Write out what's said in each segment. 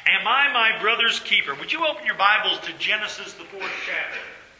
Am I my brother's keeper? Would you open your Bibles to Genesis, the 4th chapter?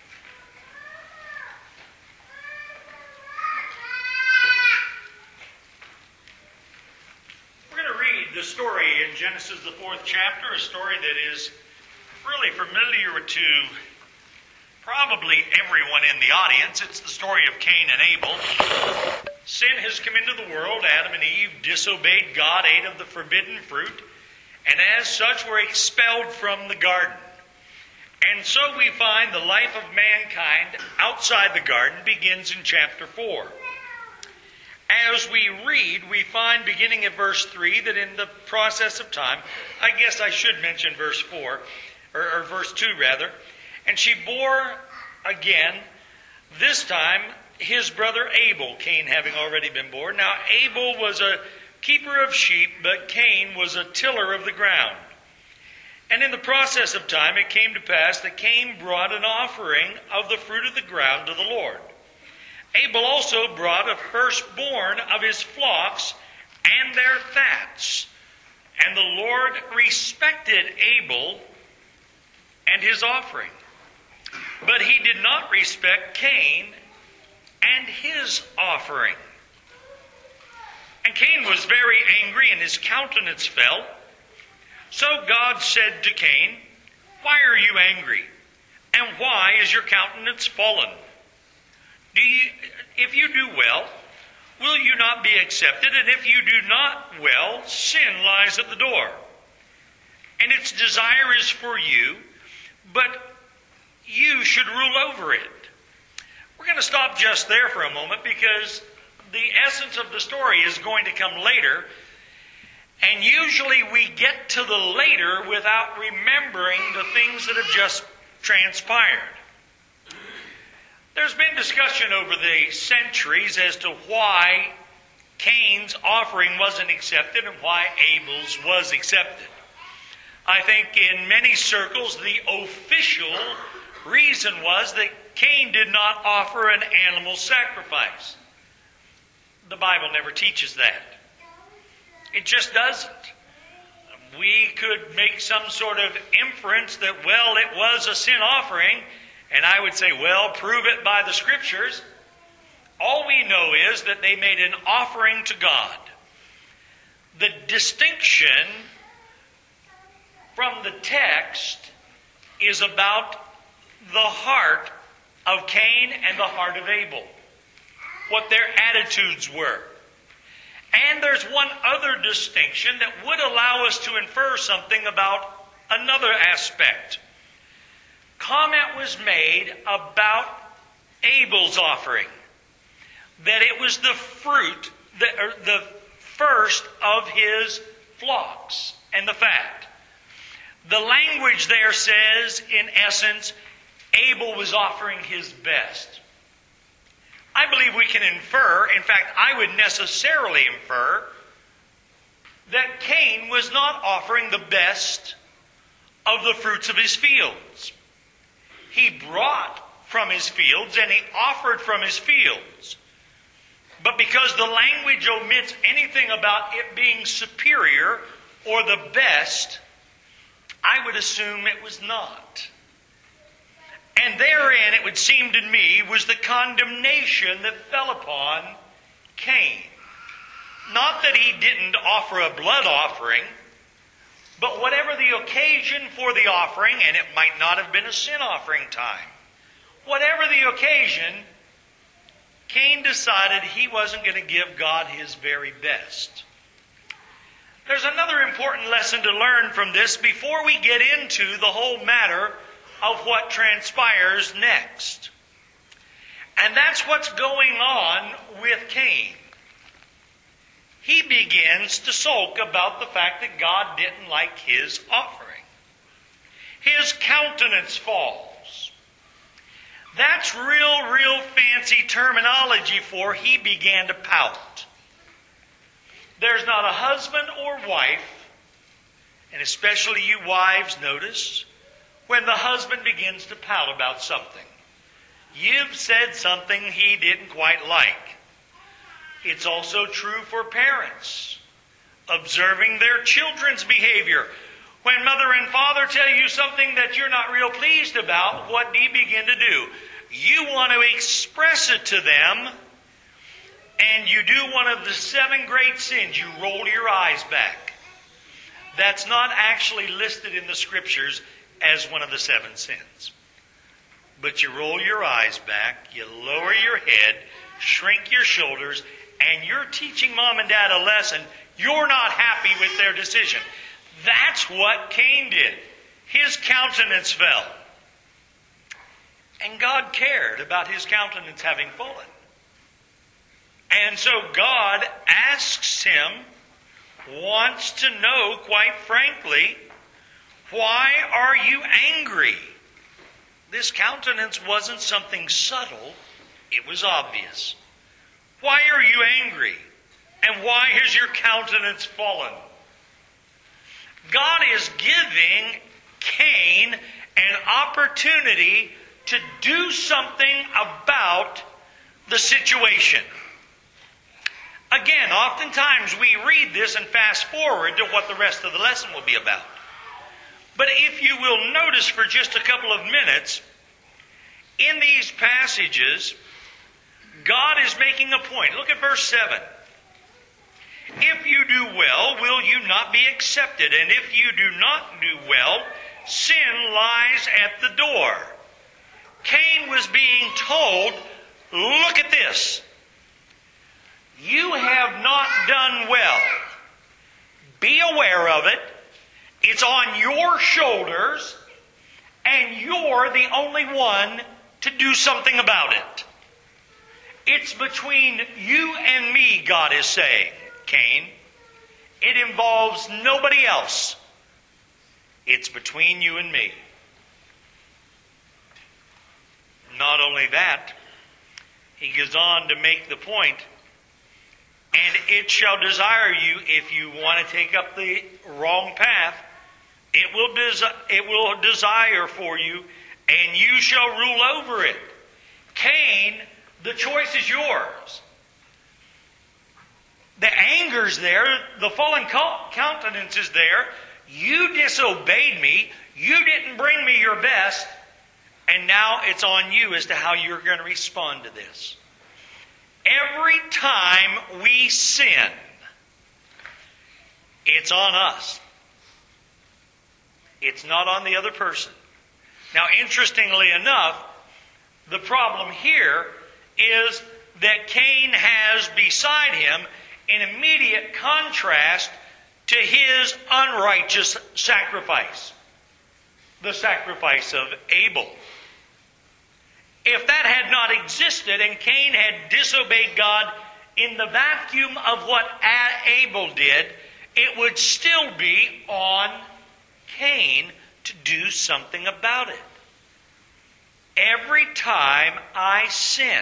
We're going to read the story in Genesis, the 4th chapter, a story that is really familiar to probably everyone in the audience. It's the story of Cain and Abel. Sin has come into the world. Adam and Eve disobeyed God, ate of the forbidden fruit, and as such were expelled from the garden. And so we find the life of mankind outside the garden begins in chapter 4. As we read, we find beginning at verse 3 that in the process of time, I guess I should mention verse 4, or verse 2 rather, and she bore again, this time his brother Abel, Cain having already been born. Now Abel was a keeper of sheep, but Cain was a tiller of the ground. And in the process of time it came to pass that Cain brought an offering of the fruit of the ground to the Lord. Abel also brought a firstborn of his flocks and their fats. And the Lord respected Abel and his offering. But he did not respect Cain and his offering. And Cain was very angry, and his countenance fell. So God said to Cain, "Why are you angry? And why is your countenance fallen? If you do well, will you not be accepted? And if you do not well, sin lies at the door. And its desire is for you, but you should rule over it." We're going to stop just there for a moment because the essence of the story is going to come later. And usually we get to the later without remembering the things that have just transpired. There's been discussion over the centuries as to why Cain's offering wasn't accepted and why Abel's was accepted. I think in many circles the official reason was that Cain did not offer an animal sacrifice. The Bible never teaches that. It just doesn't. We could make some sort of inference that, well, it was a sin offering, and I would say, well, prove it by the Scriptures. All we know is that they made an offering to God. The distinction from the text is about the heart of Cain and the heart of Abel, what their attitudes were. And there's one other distinction that would allow us to infer something about another aspect. Comment was made about Abel's offering, that it was the fruit, the first of his flocks and the fat. The language there says, in essence, Abel was offering his best. I believe we can infer, in fact, I would necessarily infer, that Cain was not offering the best of the fruits of his fields. He brought from his fields and he offered from his fields. But because the language omits anything about it being superior or the best, I would assume it was not. And therein, it would seem to me, was the condemnation that fell upon Cain. Not that he didn't offer a blood offering, but whatever the occasion for the offering, and it might not have been a sin offering time, whatever the occasion, Cain decided he wasn't going to give God his very best. There's another important lesson to learn from this before we get into the whole matter of what transpires next. And that's what's going on with Cain. He begins to sulk about the fact that God didn't like his offering. His countenance falls. That's real fancy terminology for he began to pout. There's not a husband or wife, and especially you wives notice, when the husband begins to pout about something. You've said something he didn't quite like. It's also true for parents. Observing their children's behavior. When mother and father tell you something that you're not real pleased about, what do you begin to do? You want to express it to them, and you do one of the 7 great sins. You roll your eyes back. That's not actually listed in the Scriptures as one of the 7 sins. But you roll your eyes back, you lower your head, shrink your shoulders, and you're teaching mom and dad a lesson. You're not happy with their decision. That's what Cain did. His countenance fell. And God cared about his countenance having fallen. And so God asks him, wants to know, quite frankly, why are you angry? This countenance wasn't something subtle. It was obvious. Why are you angry? And why has your countenance fallen? God is giving Cain an opportunity to do something about the situation. Again, oftentimes we read this and fast forward to what the rest of the lesson will be about. But if you will notice for just a couple of minutes, in these passages, God is making a point. Look at verse 7. If you do well, will you not be accepted? And if you do not do well, sin lies at the door. Cain was being told, look at this. You have not done well. Be aware of it. It's on your shoulders, and you're the only one to do something about it. It's between you and me, God is saying, Cain. It involves nobody else. It's between you and me. Not only that, he goes on to make the point, and it shall desire you, if you want to take up the wrong path, it will desire for you, and you shall rule over it. Cain, the choice is yours. The anger's there, the fallen countenance is there. You disobeyed me, you didn't bring me your best, and now it's on you as to how you're going to respond to this. Every time we sin, it's on us. It's not on the other person. Now, interestingly enough, the problem here is that Cain has beside him an immediate contrast to his unrighteous sacrifice, the sacrifice of Abel. If that had not existed and Cain had disobeyed God in the vacuum of what Abel did, it would still be on Cain to do something about it. Every time I sin,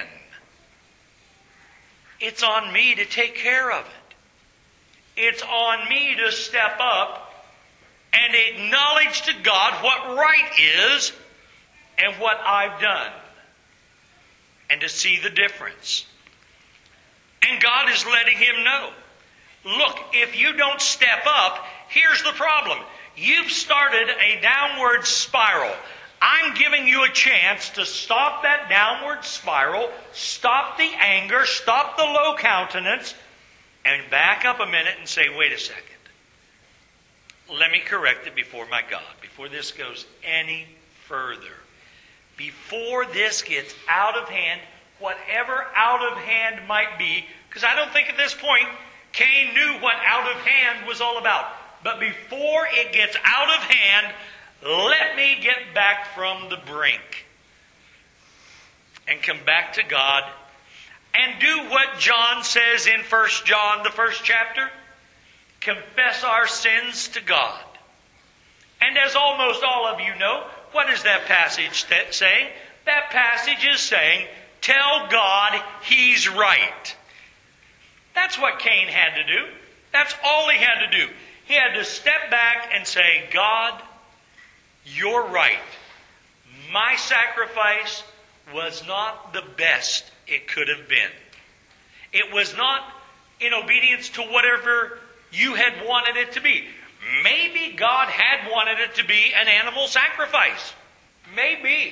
it's on me to take care of it. It's on me to step up and acknowledge to God what right is and what I've done, and to see the difference. And God is letting him know, look, if you don't step up, here's the problem. You've started a downward spiral. I'm giving you a chance to stop that downward spiral, stop the anger, stop the low countenance, and back up a minute and say, wait a second. Let me correct it before my God, before this goes any further. Before this gets out of hand, whatever out of hand might be, because I don't think at this point Cain knew what out of hand was all about. But before it gets out of hand, let me get back from the brink and come back to God and do what John says in 1 John, the first chapter. Confess our sins to God. And as almost all of you know, what is that passage saying? That passage is saying, tell God He's right. That's what Cain had to do. That's all he had to do. He had to step back and say, God, you're right. My sacrifice was not the best it could have been. It was not in obedience to whatever you had wanted it to be. Maybe God had wanted it to be an animal sacrifice. Maybe.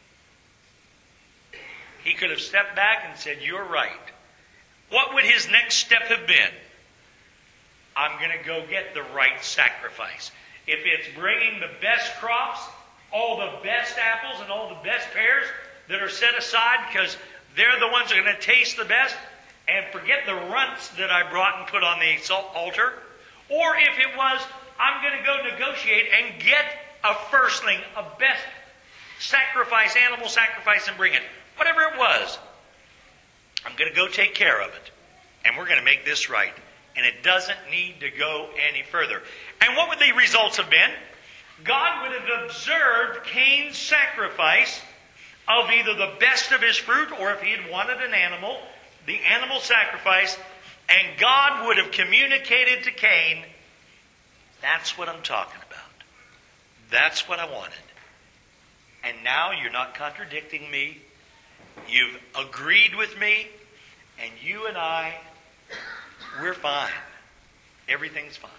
He could have stepped back and said, "You're right." What would his next step have been? I'm going to go get the right sacrifice. If it's bringing the best crops, all the best apples and all the best pears that are set aside because they're the ones that are going to taste the best, and forget the runts that I brought and put on the altar. Or if it was, I'm going to go negotiate and get a firstling, a best sacrifice, animal sacrifice, and bring it. Whatever it was, I'm going to go take care of it. And we're going to make this right. And it doesn't need to go any further. And what would the results have been? God would have observed Cain's sacrifice of either the best of his fruit, or if he had wanted an animal, the animal sacrifice, and God would have communicated to Cain, "That's what I'm talking about. That's what I wanted. And now you're not contradicting me. You've agreed with me, and you and I, we're fine. Everything's fine."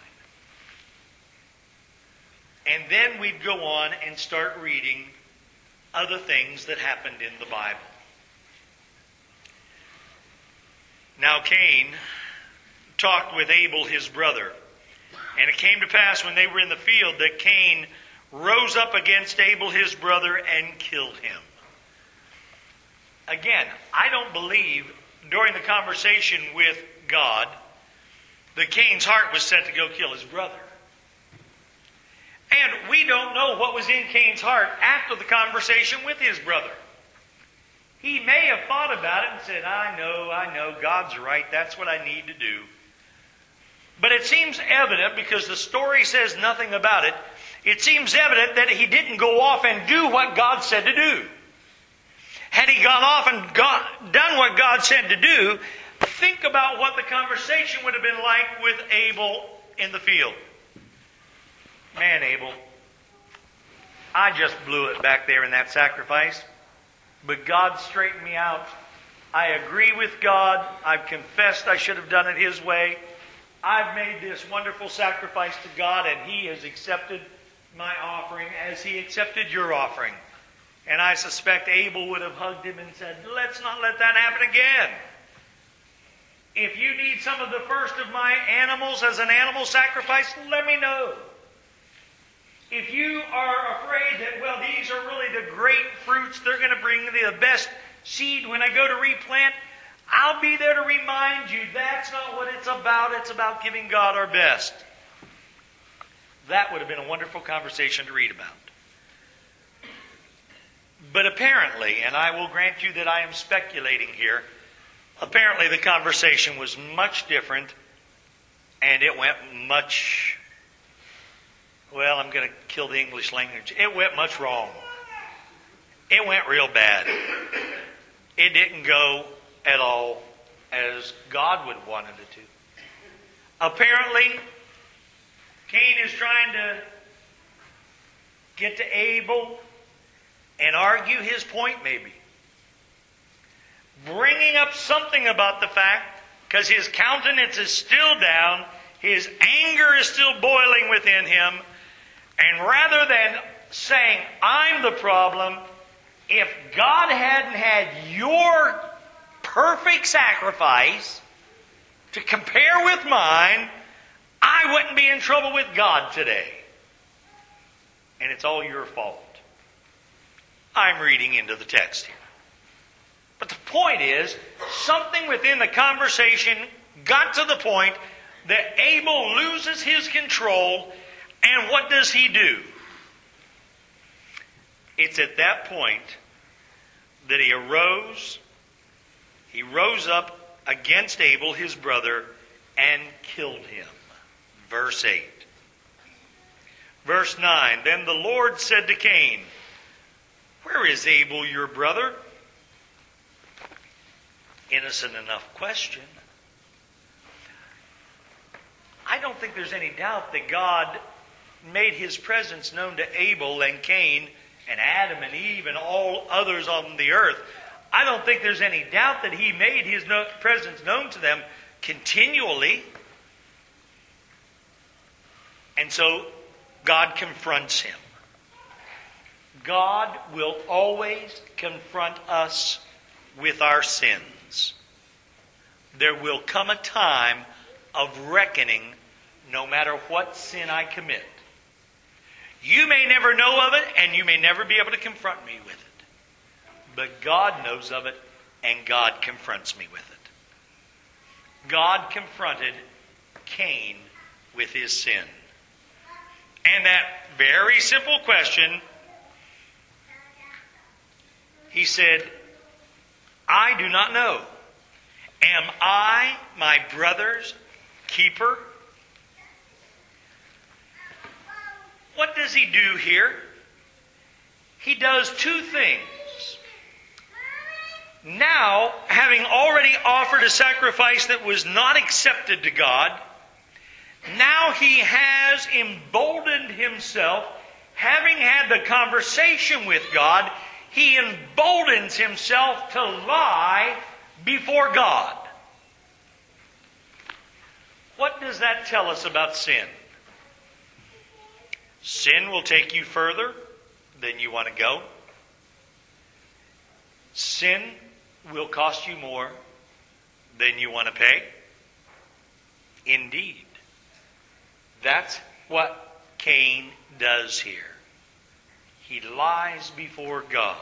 And then we'd go on and start reading other things that happened in the Bible. Now Cain talked with Abel his brother. And it came to pass when they were in the field that Cain rose up against Abel his brother and killed him. Again, I don't believe during the conversation with God that Cain's heart was set to go kill his brother. And we don't know what was in Cain's heart after the conversation with his brother. He may have thought about it and said, I know, God's right, that's what I need to do. But it seems evident, because the story says nothing about it, it seems evident that he didn't go off and do what God said to do. Had he gone off and done what God said to do, think about what the conversation would have been like with Abel in the field. "Man, Abel, I just blew it back there in that sacrifice, but God straightened me out. I agree with God. I've confessed I should have done it His way. I've made this wonderful sacrifice to God, and He has accepted my offering as He accepted your offering." And I suspect Abel would have hugged him and said, "Let's not let that happen again. If you need some of the first of my animals as an animal sacrifice, let me know. If you are afraid that, well, these are really the great fruits, they're going to bring the best seed when I go to replant, I'll be there to remind you that's not what it's about. It's about giving God our best." That would have been a wonderful conversation to read about. But apparently, and I will grant you that I am speculating here, apparently the conversation was much different, and it went much, well, I'm going to kill the English language. It went much wrong. It went real bad. It didn't go at all as God would have wanted it to. Apparently, Cain is trying to get to Abel and argue his point, maybe. Bringing up something about the fact, because his countenance is still down, his anger is still boiling within him, and rather than saying, "I'm the problem," if God hadn't had your perfect sacrifice to compare with mine, I wouldn't be in trouble with God today. And it's all your fault. I'm reading into the text here. But the point is, something within the conversation got to the point that Abel loses his control, and what does he do? It's at that point that he rose up against Abel, his brother, and killed him. Verse 8. Verse 9. Then the Lord said to Cain, "Where is Abel your brother?" Innocent enough question. I don't think there's any doubt that God made His presence known to Abel and Cain and Adam and Eve and all others on the earth. I don't think there's any doubt that He made His presence known to them continually. And so God confronts him. God will always confront us with our sins. There will come a time of reckoning no matter what sin I commit. You may never know of it, and you may never be able to confront me with it. But God knows of it, and God confronts me with it. God confronted Cain with his sin. And that very simple question, he said, I do not know. Am I my brother's keeper? What does he do here? He does two things. Now, having already offered a sacrifice that was not accepted to God, now he has emboldened himself, having had the conversation with God, he emboldens himself to lie before God. What does that tell us about sin? Sin will take you further than you want to go. Sin will cost you more than you want to pay. Indeed. That's what Cain does here. He lies before God.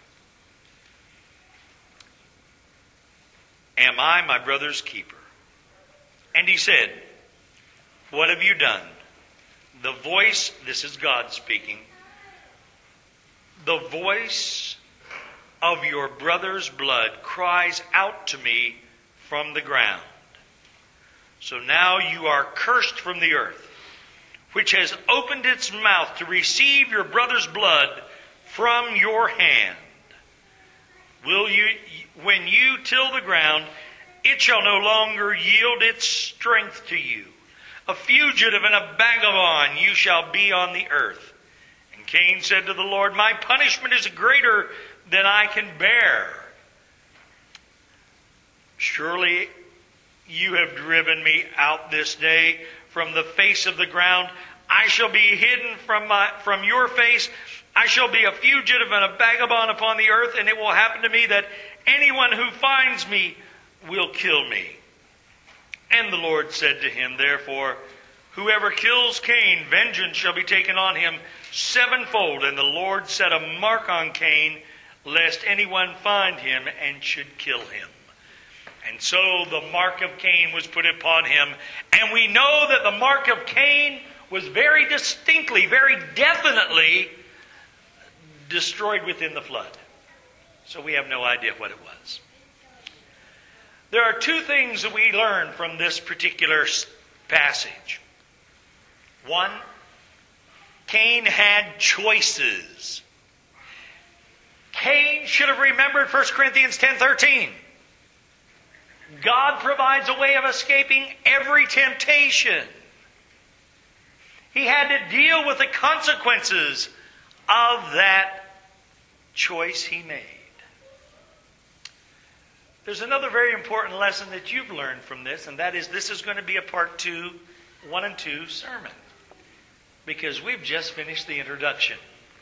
Am I my brother's keeper? And he said, what have you done? The voice, this is God speaking, the voice of your brother's blood cries out to me from the ground. So now you are cursed from the earth, which has opened its mouth to receive your brother's blood from your hand. When you till the ground, it shall no longer yield its strength to you. A fugitive and a vagabond you shall be on the earth. And Cain said to the Lord, my punishment is greater than I can bear. Surely you have driven me out this day from the face of the ground. I shall be hidden from your face. I shall be a fugitive and a vagabond upon the earth, and it will happen to me that anyone who finds me will kill me. And the Lord said to him, therefore, whoever kills Cain, vengeance shall be taken on him sevenfold. And the Lord set a mark on Cain, lest anyone find him and should kill him. And so the mark of Cain was put upon him. And we know that the mark of Cain was very distinctly, very definitely destroyed within the flood. So we have no idea what it was. There are two things that we learn from this particular passage. One, Cain had choices. Cain should have remembered 1 Corinthians 10:13. God provides a way of escaping every temptation. He had to deal with the consequences of that choice he made. There's another very important lesson that you've learned from this, and that is this is going to be a part 1 and 2 sermon, because we've just finished the introduction.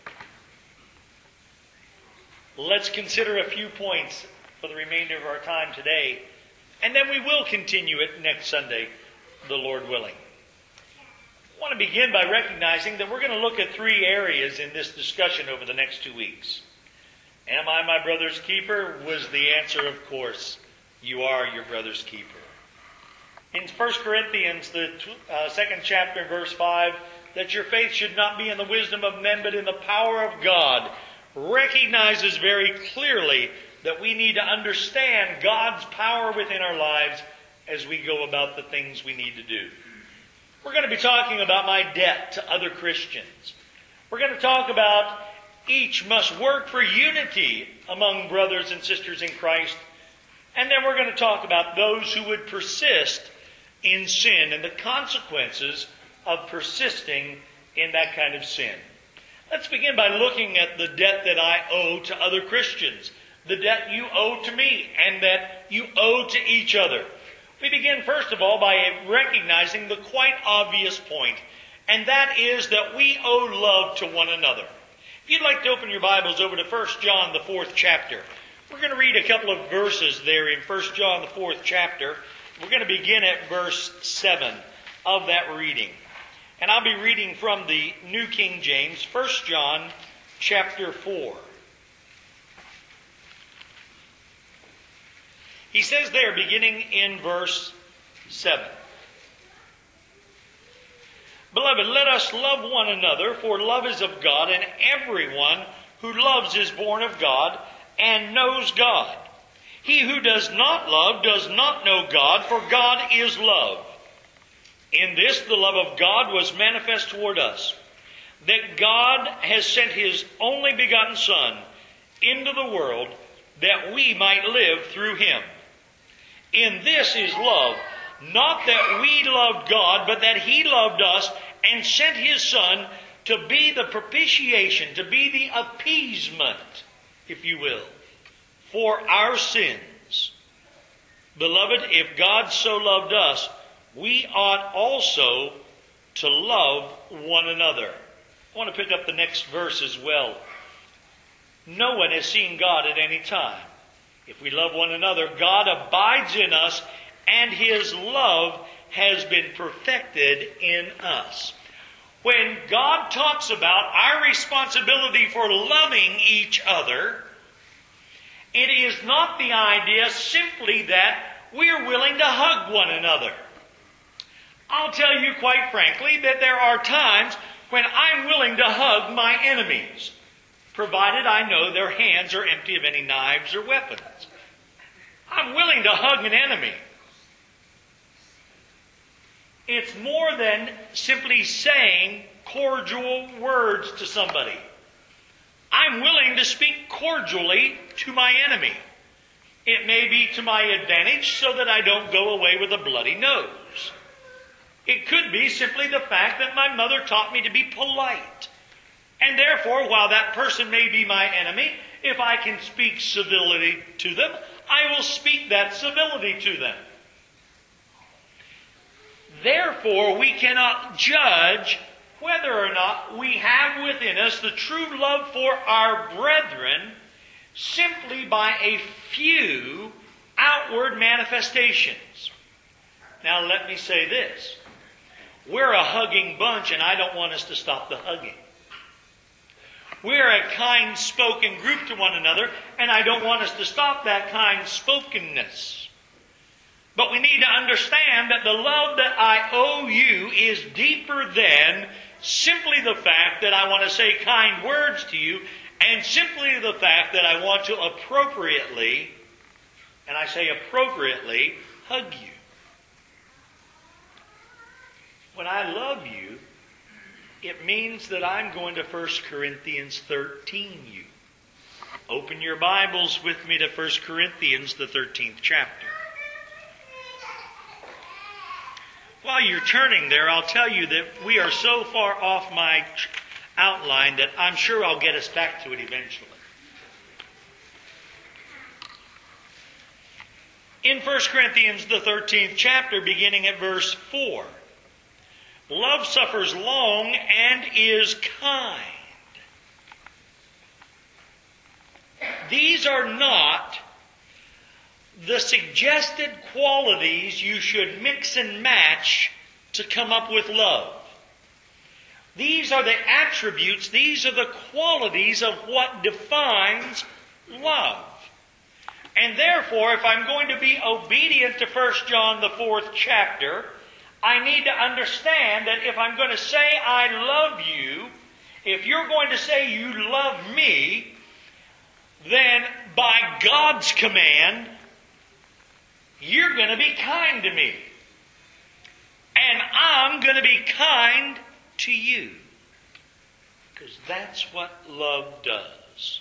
Let's consider a few points for the remainder of our time today, and then we will continue it next Sunday, the Lord willing. I want to begin by recognizing that we're going to look at 3 areas in this discussion over the next 2 weeks. Am I my brother's keeper? Was the answer, of course, you are your brother's keeper. In 1 Corinthians, the 2nd chapter, verse 5, that your faith should not be in the wisdom of men, but in the power of God, recognizes very clearly that we need to understand God's power within our lives as we go about the things we need to do. We're going to be talking about my debt to other Christians. We're going to talk about each must work for unity among brothers and sisters in Christ. And then we're going to talk about those who would persist in sin and the consequences of persisting in that kind of sin. Let's begin by looking at the debt that I owe to other Christians. The debt you owe to me and that you owe to each other. We begin first of all by recognizing the quite obvious point, and that is that we owe love to one another. If you'd like to open your Bibles over to 1 John, the 4th chapter, we're going to read a couple of verses there in 1 John, the 4th chapter. We're going to begin at verse 7 of that reading. And I'll be reading from the New King James, 1 John chapter 4. He says there, beginning in verse 7, Beloved, let us love one another, for love is of God, and everyone who loves is born of God and knows God. He who does not love does not know God, for God is love. In this the love of God was manifest toward us, that God has sent His only begotten Son into the world, that we might live through Him. In this is love, not that we loved God, but that He loved us and sent His Son to be the propitiation, to be the appeasement, if you will, for our sins. Beloved, if God so loved us, we ought also to love one another. I want to pick up the next verse as well. No one has seen God at any time. If we love one another, God abides in us, and His love has been perfected in us. When God talks about our responsibility for loving each other, it is not the idea simply that we're willing to hug one another. I'll tell you quite frankly that there are times when I'm willing to hug my enemies, provided I know their hands are empty of any knives or weapons. I'm willing to hug an enemy. It's more than simply saying cordial words to somebody. I'm willing to speak cordially to my enemy. It may be to my advantage so that I don't go away with a bloody nose. It could be simply the fact that my mother taught me to be polite. And therefore, while that person may be my enemy, if I can speak civility to them, I will speak that civility to them. Therefore, we cannot judge whether or not we have within us the true love for our brethren simply by a few outward manifestations. Now, let me say this. We're a hugging bunch, and I don't want us to stop the hugging. We're a kind-spoken group to one another, and I don't want us to stop that kind-spokenness. But we need to understand that the love that I owe you is deeper than simply the fact that I want to say kind words to you, and simply the fact that I want to appropriately, and I say appropriately, hug you. When I love you, it means that I'm going to 1 Corinthians 13 you. Open your Bibles with me to 1 Corinthians, the 13th chapter. While you're turning there, I'll tell you that we are so far off my outline that I'm sure I'll get us back to it eventually. In 1 Corinthians, the 13th chapter, beginning at verse 4, love suffers long and is kind. These are not the suggested qualities you should mix and match to come up with love. These are the attributes, these are the qualities of what defines love. And therefore, if I'm going to be obedient to 1 John, the 4th chapter, I need to understand that if I'm going to say I love you, if you're going to say you love me, then by God's command, you're going to be kind to me. And I'm going to be kind to you. Because that's what love does.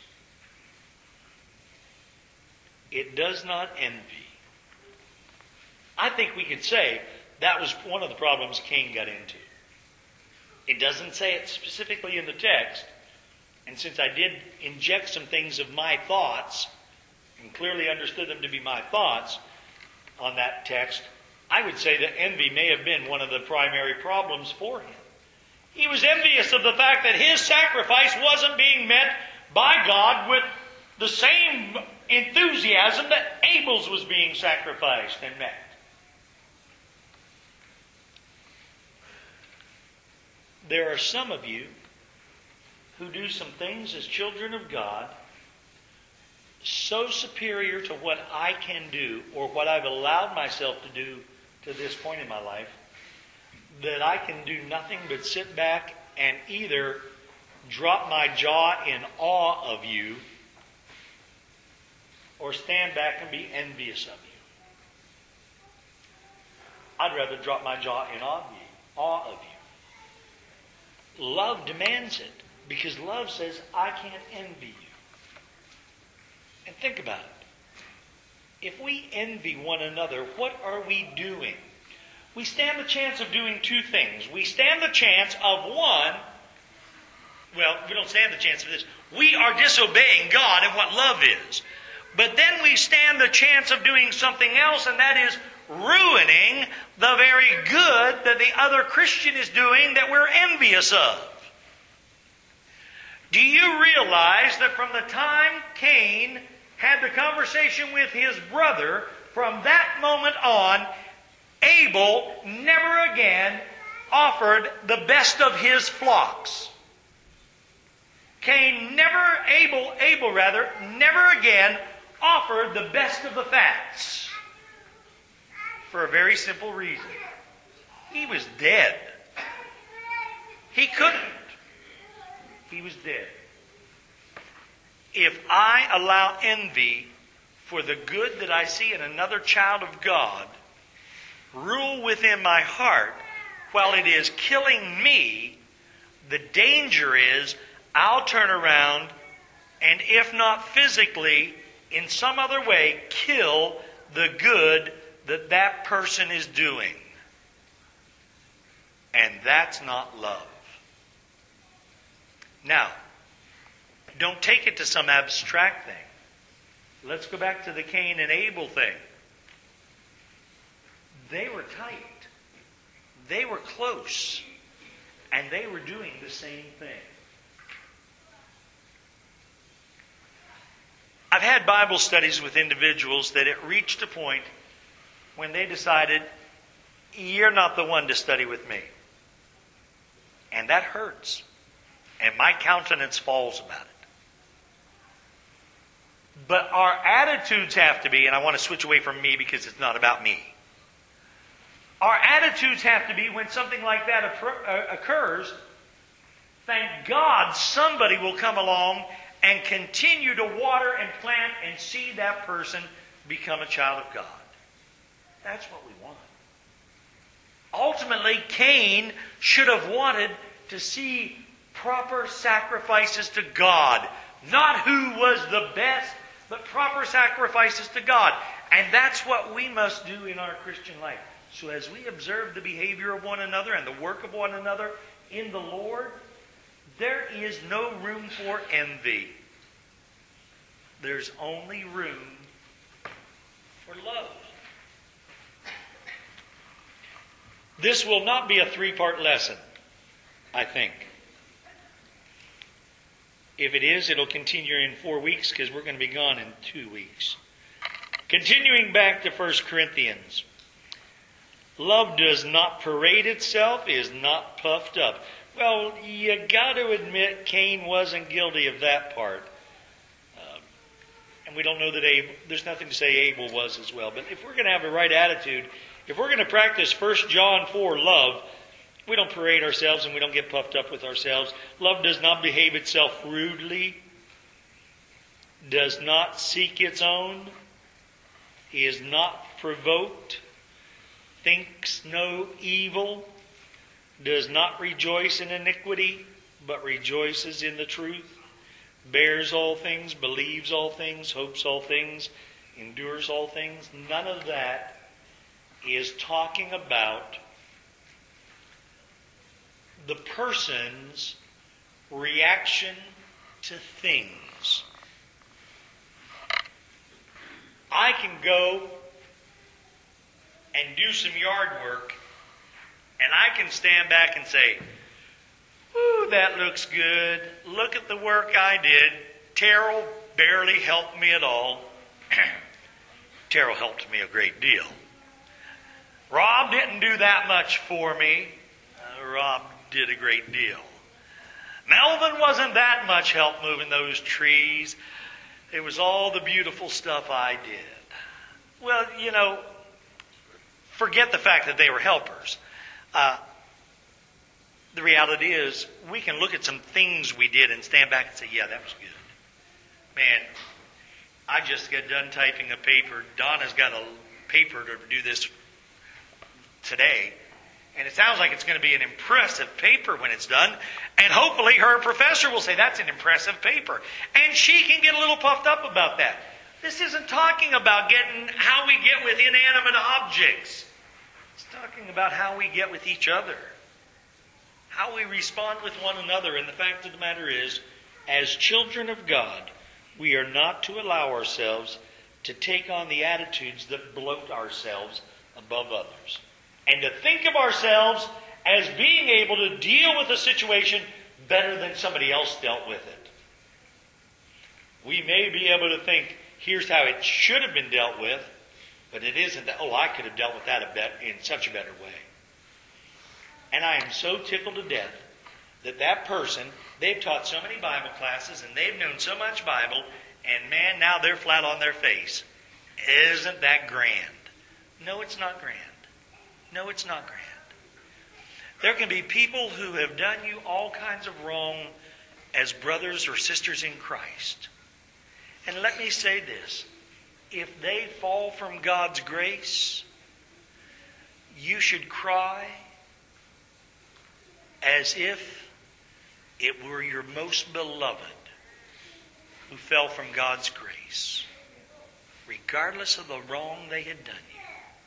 It does not envy. I think we could say that was one of the problems Cain got into. It doesn't say it specifically in the text. And since I did inject some things of my thoughts, and clearly understood them to be my thoughts on that text, I would say that envy may have been one of the primary problems for him. He was envious of the fact that his sacrifice wasn't being met by God with the same enthusiasm that Abel's was being sacrificed and met. There are some of you who do some things as children of God so superior to what I can do or what I've allowed myself to do to this point in my life that I can do nothing but sit back and either drop my jaw in awe of you or stand back and be envious of you. I'd rather drop my jaw in awe of you. Love demands it because love says, I can't envy you. And think about it. If we envy one another, what are we doing? We stand the chance of doing two things. We stand the chance of one, well, we don't stand the chance of this. We are disobeying God and what love is. But then we stand the chance of doing something else, and that is ruining the very good that the other Christian is doing that we're envious of. Do you realize that from the time Cain had the conversation with his brother, from that moment on, Abel never again offered the best of his flocks. Abel never again offered the best of the fats. For a very simple reason. He was dead. He couldn't. He was dead. If I allow envy for the good that I see in another child of God rule within my heart while it is killing me, the danger is I'll turn around and, if not physically, in some other way, kill the good that that person is doing. And that's not love. Now, don't take it to some abstract thing. Let's go back to the Cain and Abel thing. They were tight. They were close. And they were doing the same thing. I've had Bible studies with individuals that it reached a point when they decided, you're not the one to study with me. And that hurts. And my countenance falls about it. But our attitudes have to be, and I want to switch away from me because it's not about me. Our attitudes have to be when something like that occurs, thank God somebody will come along and continue to water and plant and see that person become a child of God. That's what we want. Ultimately, Cain should have wanted to see proper sacrifices to God. Not who was the best, but proper sacrifices to God. And that's what we must do in our Christian life. So as we observe the behavior of one another and the work of one another in the Lord, there is no room for envy. There's only room for love. This will not be a 3-part lesson, I think. If it is, it'll continue in 4 weeks because we're going to be gone in 2 weeks. Continuing back to 1 Corinthians. Love does not parade itself, is not puffed up. Well, you got to admit Cain wasn't guilty of that part. And we don't know that there's nothing to say Abel was as well. But if we're going to have the right attitude, if we're going to practice 1 John 4 love, we don't parade ourselves and we don't get puffed up with ourselves. Love does not behave itself rudely, does not seek its own, is not provoked, thinks no evil, does not rejoice in iniquity, but rejoices in the truth, bears all things, believes all things, hopes all things, endures all things. None of that is talking about the person's reaction to things. I can go and do some yard work, and I can stand back and say, Ooh, that looks good. Look at the work I did. Terrell barely helped me at all. Terrell helped me a great deal. Rob didn't do that much for me. Rob did a great deal. Melvin wasn't that much help moving those trees. It was all the beautiful stuff I did. Well, forget the fact that they were helpers. The reality is, we can look at some things we did and stand back and say, yeah, that was good. Man, I just got done typing a paper. Donna's got a paper to do this today. And it sounds like it's going to be an impressive paper when it's done. And hopefully her professor will say, that's an impressive paper. And she can get a little puffed up about that. This isn't talking about how we get with inanimate objects. It's talking about how we get with each other. How we respond with one another. And the fact of the matter is, as children of God, we are not to allow ourselves to take on the attitudes that bloat ourselves above others. And to think of ourselves as being able to deal with a situation better than somebody else dealt with it. We may be able to think, here's how it should have been dealt with, but it isn't that, I could have dealt with that in such a better way. And I am so tickled to death that person, they've taught so many Bible classes and they've known so much Bible, and man, now they're flat on their face. Isn't that grand? No, it's not grand. No, it's not grand. There can be people who have done you all kinds of wrong as brothers or sisters in Christ. And let me say this. If they fall from God's grace, you should cry as if it were your most beloved who fell from God's grace, regardless of the wrong they had done you.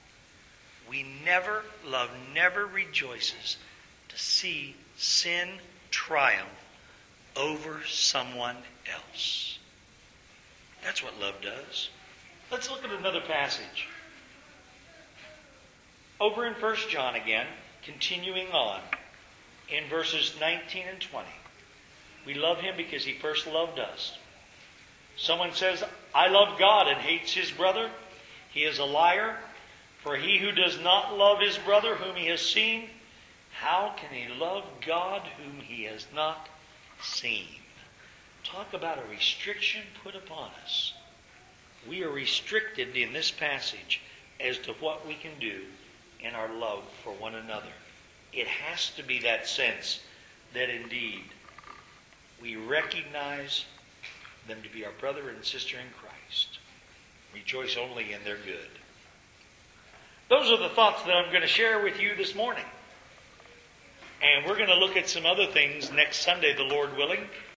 Love never rejoices to see sin triumph over someone else. That's what love does. Let's look at another passage. Over in 1 John again, continuing on, in verses 19 and 20. We love him because he first loved us. Someone says, I love God and hates his brother. He is a liar. For he who does not love his brother whom he has seen, how can he love God whom he has not seen? Talk about a restriction put upon us. We are restricted in this passage as to what we can do in our love for one another. It has to be that sense that indeed we recognize them to be our brother and sister in Christ. Rejoice only in their good. Those are the thoughts that I'm going to share with you this morning. And we're going to look at some other things next Sunday, the Lord willing.